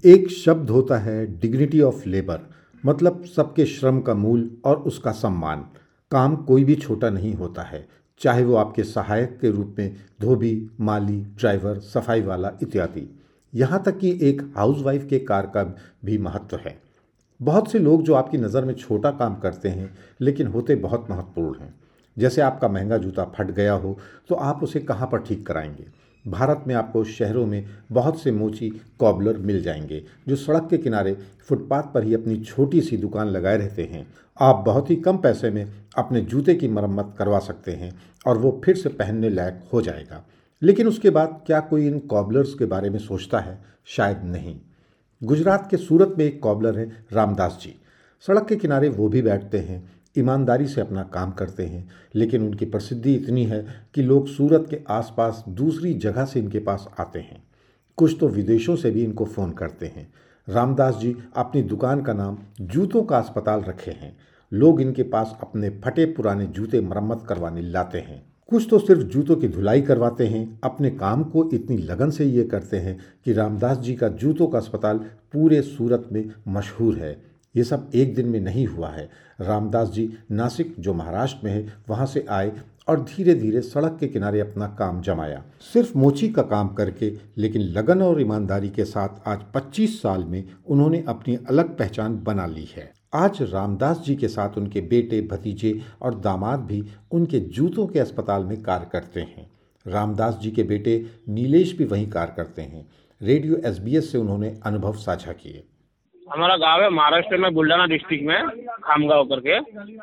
एक शब्द होता है डिग्निटी ऑफ लेबर, मतलब सबके श्रम का मूल और उसका सम्मान। काम कोई भी छोटा नहीं होता है, चाहे वो आपके सहायक के रूप में धोबी, माली, ड्राइवर, सफाई वाला इत्यादि। यहाँ तक कि एक हाउसवाइफ के कार का भी महत्व है। बहुत से लोग जो आपकी नज़र में छोटा काम करते हैं लेकिन होते बहुत महत्वपूर्ण हैं। जैसे आपका महंगा जूता फट गया हो तो आप उसे कहाँ पर ठीक कराएंगे। भारत में आपको शहरों में बहुत से मोची कॉबलर मिल जाएंगे जो सड़क के किनारे फुटपाथ पर ही अपनी छोटी सी दुकान लगाए रहते हैं। आप बहुत ही कम पैसे में अपने जूते की मरम्मत करवा सकते हैं और वो फिर से पहनने लायक हो जाएगा। लेकिन उसके बाद क्या कोई इन कॉबलर्स के बारे में सोचता है? शायद नहीं। गुजरात के सूरत में एक कॉबलर है रामदास जी। सड़क के किनारे वो भी बैठते हैं, ईमानदारी से अपना काम करते हैं, लेकिन उनकी प्रसिद्धि इतनी है कि लोग सूरत के आसपास दूसरी जगह से इनके पास आते हैं। कुछ तो विदेशों से भी इनको फ़ोन करते हैं। रामदास जी अपनी दुकान का नाम जूतों का अस्पताल रखे हैं। लोग इनके पास अपने फटे पुराने जूते मरम्मत करवाने लाते हैं। कुछ तो सिर्फ जूतों की धुलाई करवाते हैं। अपने काम को इतनी लगन से ये करते हैं कि रामदास जी का जूतों का अस्पताल पूरे सूरत में मशहूर है। ये सब एक दिन में नहीं हुआ है। रामदास जी नासिक, जो महाराष्ट्र में है, वहाँ से आए और धीरे धीरे सड़क के किनारे अपना काम जमाया, सिर्फ मोची का काम करके। लेकिन लगन और ईमानदारी के साथ आज 25 साल में उन्होंने अपनी अलग पहचान बना ली है। आज रामदास जी के साथ उनके बेटे, भतीजे और दामाद भी उनके जूतों के अस्पताल में कार्य करते हैं। रामदास जी के बेटे नीलेश भी वहीं कार्य करते हैं। रेडियो SBS से उन्होंने अनुभव साझा किए। हमारा गांव है महाराष्ट्र में, बुल्ढाना डिस्ट्रिक्ट में, खामगांव करके।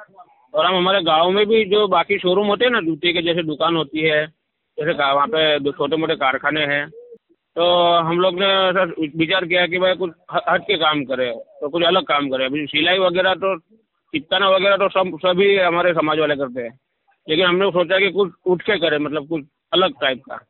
और हम हमारे गांव में भी जो बाकी शोरूम होते हैं ना जूते के, जैसे दुकान होती है, जैसे वहाँ पे दो छोटे मोटे कारखाने हैं, तो हम लोग ने ऐसा विचार किया कि भाई कुछ हट के काम करे, तो कुछ अलग काम करे। अभी सिलाई वगैरह तो, चिपकाना वगैरह तो सभी हमारे समाज वाले करते हैं, लेकिन हमने सोचा कि कुछ उठ के करे, मतलब कुछ अलग टाइप का।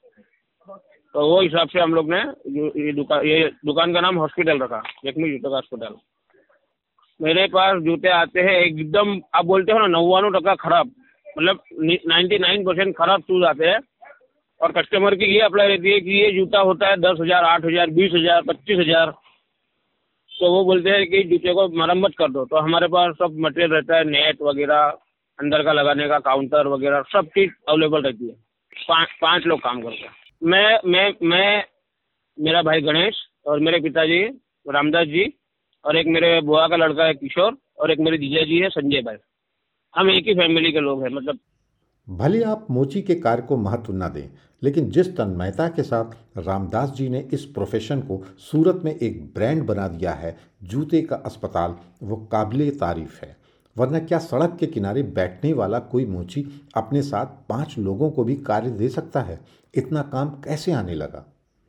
तो वो हिसाब से हम लोग ने ये दुकान का नाम हॉस्पिटल रखा, जख्मी जूते का हॉस्पिटल। मेरे पास जूते आते हैं एकदम, आप बोलते हो ना 99% खराब, मतलब 99% खराब शूज आते हैं। और कस्टमर की ये अप्लाई रहती है कि ये जूता होता है 10,000, 8,000, 20,000, 25,000। तो वो बोलते हैं कि जूते को मरम्मत कर दो। तो हमारे पास सब मटेरियल रहता है, नेट वगैरह, अंदर का लगाने का काउंटर वगैरह, सब चीज़ अवेलेबल रहती है। पाँच लोग काम करते हैं। मैं मेरा भाई गणेश और मेरे पिताजी रामदास जी, और एक मेरे बुआ का लड़का है किशोर, और एक मेरे जीजा जी है संजय भाई। हम एक ही फैमिली के लोग हैं। मतलब भले आप मोची के कार्य को महत्व न दें, लेकिन जिस तन्मयता के साथ रामदास जी ने इस प्रोफेशन को सूरत में एक ब्रांड बना दिया है, जूते का अस्पताल, वो काबिले तारीफ है। वरना क्या सड़क के किनारे बैठने वाला कोई मोची अपने साथ 5 लोगों को भी कार्य दे सकता है? इतना काम कैसे आने लगा?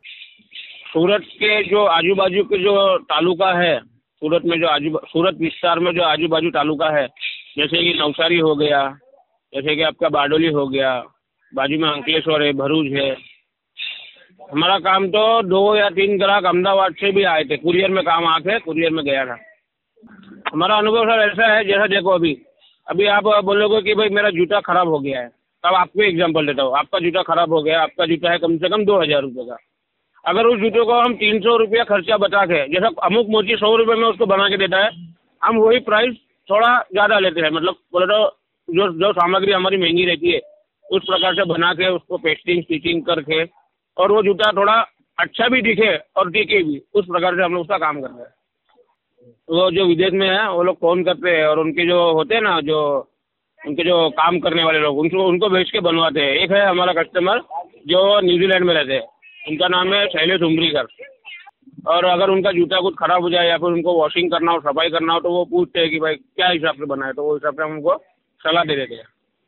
सूरत के जो आजू बाजू के जो तालुका है, सूरत में जो सूरत विस्तार में जो आजू बाजू तालुका है, जैसे कि नवसारी हो गया, जैसे कि आपका बारडोली हो गया, बाजू में अंकलेश्वर है, भरूच है। हमारा काम तो 2 या 3 ग्राहक अहमदाबाद से भी आए थे, कुरियर में काम आके कुरियर में गया था। हमारा अनुभव सर ऐसा है, जैसा देखो अभी आप बोलोगे कि भाई मेरा जूता खराब हो गया है, तब आपको एग्जांपल देता हूँ। आपका जूता खराब हो गया, आपका जूता है कम से कम 2,000 रुपये का। अगर उस जूते को हम 300 रुपया खर्चा बचा के, जैसा अमुक मोची 100 रुपये में उसको बना के देता है, हम वही प्राइस थोड़ा ज़्यादा लेते हैं। मतलब बोले तो जो सामग्री हमारी महंगी रहती है, उस प्रकार से बना के उसको पेस्टिंग स्टिचिंग करके, और वो जूता थोड़ा अच्छा भी दिखे और टिके भी, उस प्रकार से हम लोग उसका काम करते हैं। वो जो विदेश में है वो लोग फ़ोन करते हैं, और उनके जो होते हैं ना, जो उनके जो काम करने वाले लोग, उनको भेज के बनवाते हैं। एक है हमारा कस्टमर जो न्यूजीलैंड में रहते हैं, उनका नाम है शैलेश उमरीकर। और अगर उनका जूता कुछ ख़राब हो जाए या फिर उनको वॉशिंग करना हो, सफाई करना हो, तो वो पूछते हैं कि भाई क्या हिसाब से बना है, तो वो हिसाब से हम उनको सलाह दे देते हैं।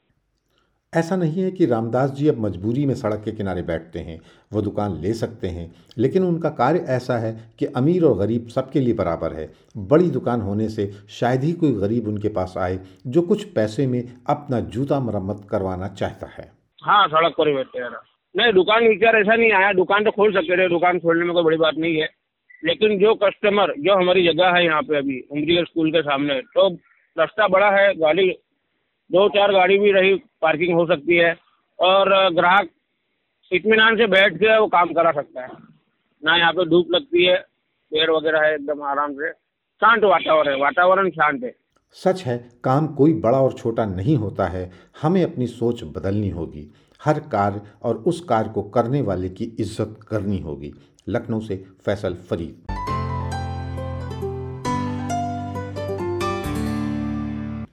ऐसा नहीं है कि रामदास जी अब मजबूरी में सड़क के किनारे बैठते हैं, वो दुकान ले सकते हैं, लेकिन उनका कार्य ऐसा है कि अमीर और गरीब सबके लिए बराबर है। बड़ी दुकान होने से शायद ही कोई गरीब उनके पास आए जो कुछ पैसे में अपना जूता मरम्मत करवाना चाहता है। हाँ, सड़क पर ही बैठते हैं। नहीं, दुकान विचार ऐसा नहीं आया। दुकान तो खोल सकते थे, दुकान खोलने में कोई बड़ी बात नहीं है, लेकिन जो कस्टमर, जो हमारी जगह है यहाँ पे अभी उमरीगर स्कूल के सामने, तो रास्ता बड़ा है, गाड़ी 2-4 गाड़ी भी रही, पार्किंग हो सकती है, और ग्राहक इत्मीनान से बैठ के वो काम करा सकता है। ना यहाँ पे धूप लगती है, पेड़ वगैरह है, एकदम आराम से शांत वातावरण शांत है। सच है, काम कोई बड़ा और छोटा नहीं होता है, हमें अपनी सोच बदलनी होगी। हर कार्य और उस कार्य को करने वाले की इज्जत करनी होगी। लखनऊ से फैसल फरीद।